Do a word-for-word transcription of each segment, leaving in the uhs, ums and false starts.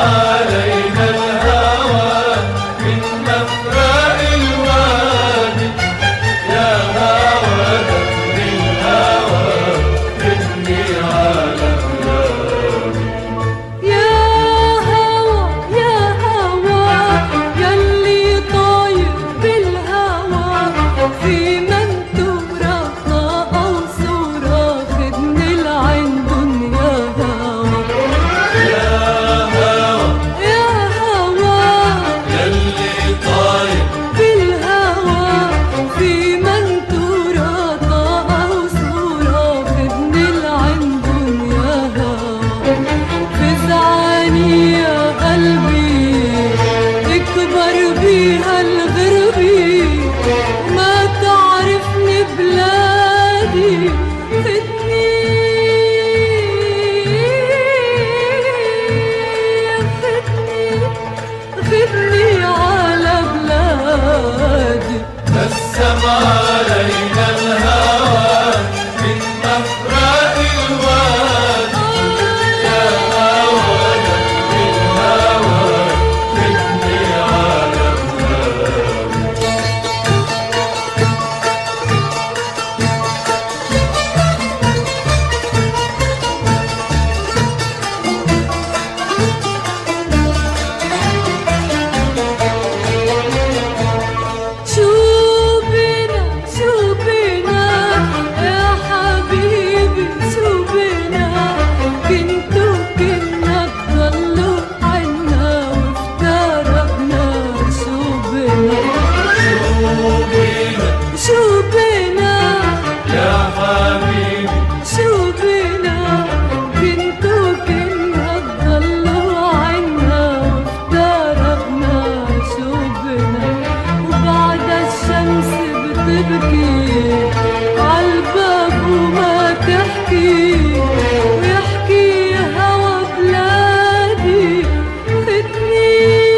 علينا الهوى من مفرق الوادي، يا هوى دفن الهوى خدني على بلادي. يا هوى يا هوى يلي طاير بالهوى، في منتورة طاقة وصورة خدني لعندن يا هوى. يا هوى يا هوى يلي طاير بالهوى، في منتورة طاقة وصورة خدني لعندن يا هوى. فزعاني يا قلبي اكبر بيها الغربي، ما تعرفني بلادي خدني خدني خدني على بلادي. نسم علينا الهوى من مفرق الوادي، يا هوى دفن الهوى خدني على بلادي. شو بنا شو بنا يا حبيبي، شو بنا كنتوا كنا تضلوا عنا وافترقنا. شو بنا شو بينا شو بنا يا حبيبي، شو بنا كنتوا كنا تضلوا عنا وافترقنا. شو بنا وبعد الشمس بتبكي عالباب وما تحكي، ويحكي هوا بلادي خدني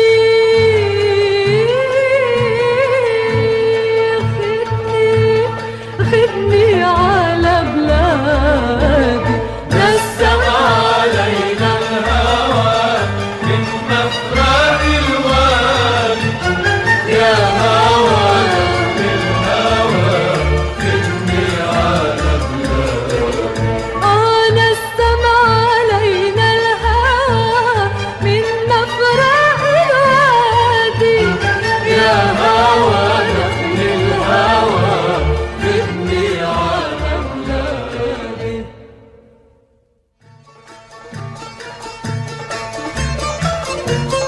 خدني خدني على بلادي. نسم علينا الهوى من مفرق الوادي، يا هوى دفن الهوى خدني على بلادي. أنا السما علينا الهوى من مفرق الوادي، يا هوى دفن الهوى خدني على بلادي.